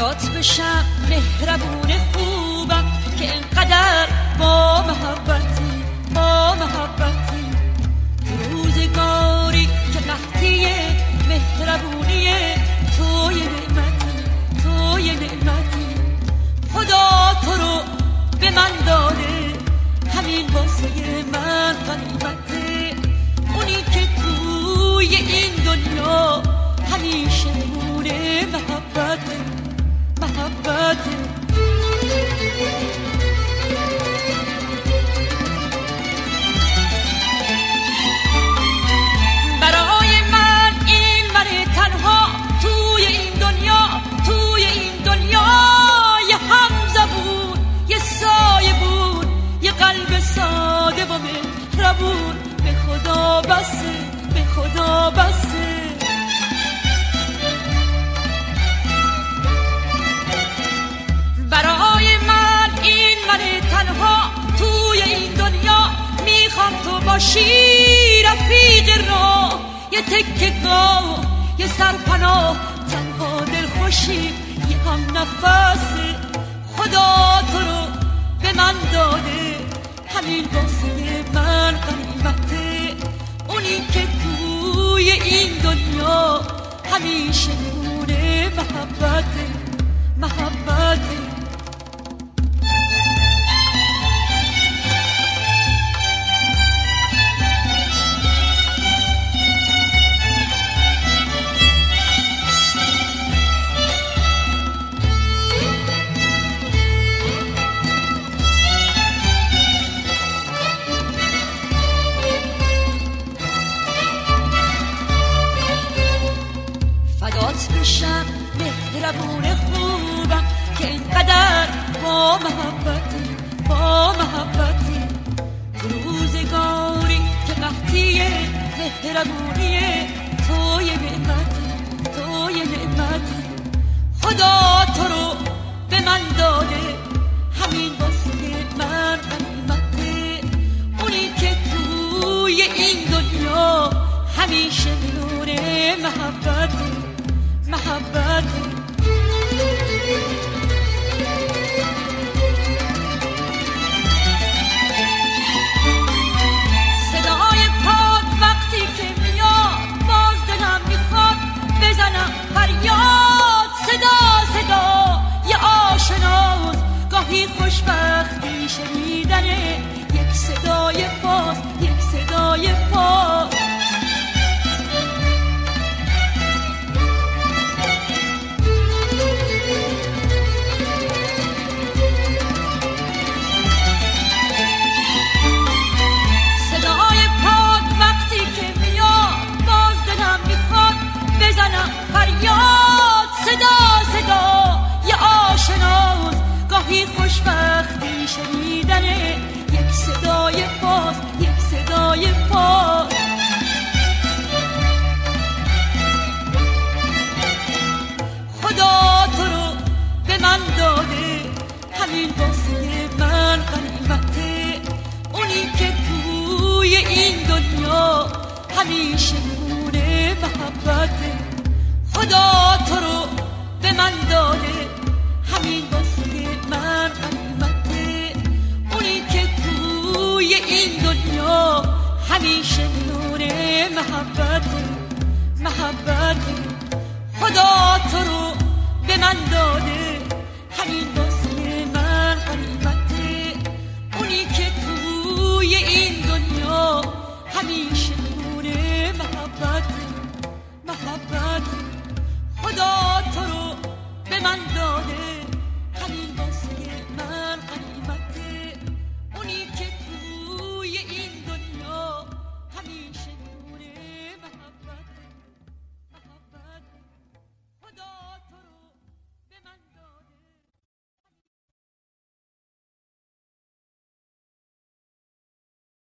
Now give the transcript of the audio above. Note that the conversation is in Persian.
فدات بشم مهربون خوبم که انقدر با محبتی روزگاری که قحطی مهربونی توی نعمتی خدا تو رو به من داده همین واسه من غنیمته اونی که توی این دنیا همیشه نمونه محبته برای من این من تنها توی این دنیا یه همزبون یه سایه بود یه قلب ساده و مهربون به خدا بسه برای من این من تنها توی این دنیا میخوام تو باشی رفیق راه یه تکه گاه یه سرپناه تنها دلخوشی یه هم نفس خدا تو رو به من داده همین واسه من غنیمته اونی که توی این دنیا همیشه نمونه محبته فدات بشم مهربون خوبم که اینقدر با محبتی روزگاری که قحطی مهربونی توی نعمتی خدا تو رو به من داده همین واسه من غنیمته اونی که توی این دنیا همیشه نور محبته صدای پاد وقتی که میاد باز دلم میخواد بزنم فریاد صدا یه آشناست گاهی خوشبختی شنیدنه یک صدای پاس فریاد صدا یه آشناست گاهی خوشبختی شنیدنه یک صدای پاس خدا تو رو به من داده همین واسه من غنیمته اونی که توی این دنیا همیشه نمونه محبته خدا تو رو به من داده همین واسه من غنیمته اونی که توی این دنیا همیشه نور محبته خدا تو رو به من داده همین واسه من غنیمته اونی که توی این دنیا همیشه